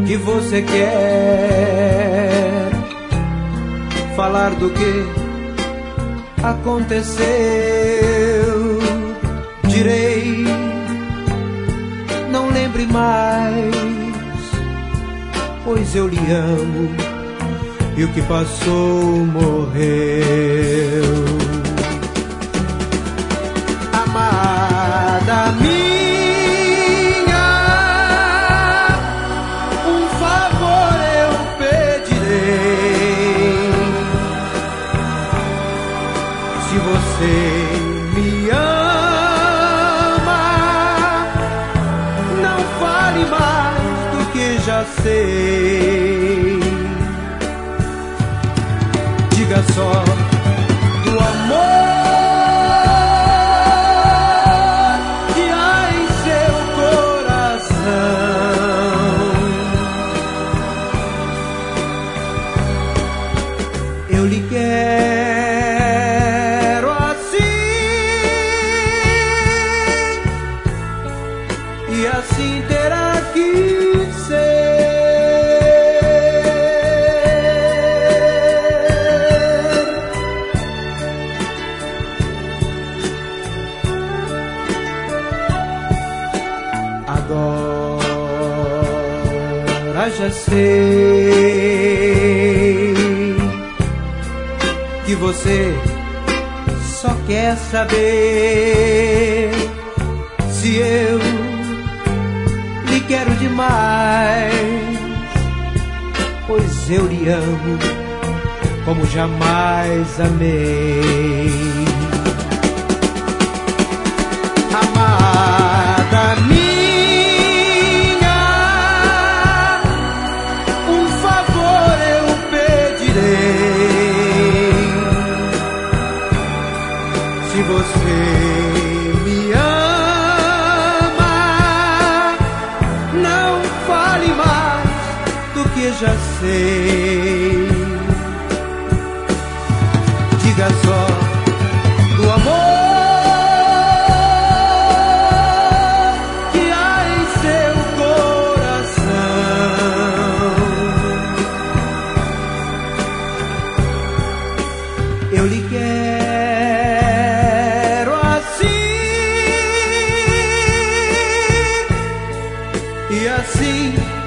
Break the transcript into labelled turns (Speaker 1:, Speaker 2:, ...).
Speaker 1: que você quer falar do que aconteceu. Direi, não lembre mais, pois eu lhe amo e o que passou morreu. Amada minha, um favor eu pedirei. Se você me ama, não fale mais do que já sei. Diga só do amor que há em seu coração. Eu lhe quero assim, e assim terá que ser. Agora já sei que você só quer saber se eu lhe quero demais, pois eu lhe amo como jamais amei. Amada minha, um favor eu pedirei. Se você me ama, não fale mais do que já sei. Diga só do amor eu lhe quero assim, e assim